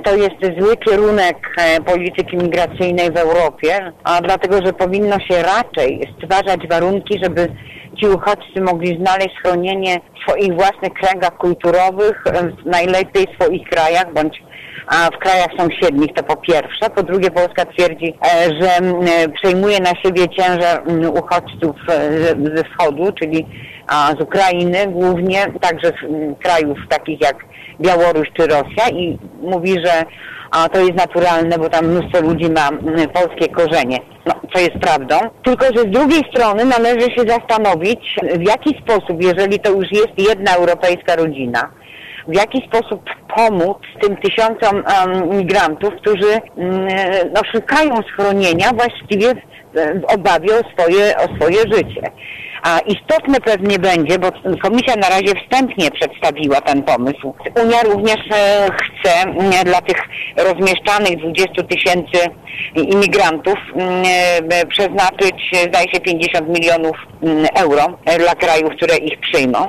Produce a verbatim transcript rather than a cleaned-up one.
to jest zły kierunek polityki migracyjnej w Europie, a dlatego, że powinno się raczej stwarzać warunki, żeby ci uchodźcy mogli znaleźć schronienie w swoich własnych kręgach kulturowych, najlepiej w swoich krajach, bądź a w krajach sąsiednich, to po pierwsze. Po drugie, Polska twierdzi, że przejmuje na siebie ciężar uchodźców ze wschodu, czyli z Ukrainy głównie, także z krajów takich jak Białoruś czy Rosja i mówi, że to jest naturalne, bo tam mnóstwo ludzi ma polskie korzenie. No, co jest prawdą. Tylko, że z drugiej strony należy się zastanowić, w jaki sposób, jeżeli to już jest jedna europejska rodzina, w jaki sposób pomóc tym tysiącom um, migrantów, którzy um, no, szukają schronienia właściwie w, w obawie o swoje, o swoje życie. A istotne pewnie będzie, bo Komisja na razie wstępnie przedstawiła ten pomysł. Unia również e, chce e, dla tych rozmieszczanych dwudziestu tysięcy imigrantów e, przeznaczyć, zdaje się, pięćdziesiąt milionów euro dla krajów, które ich przyjmą.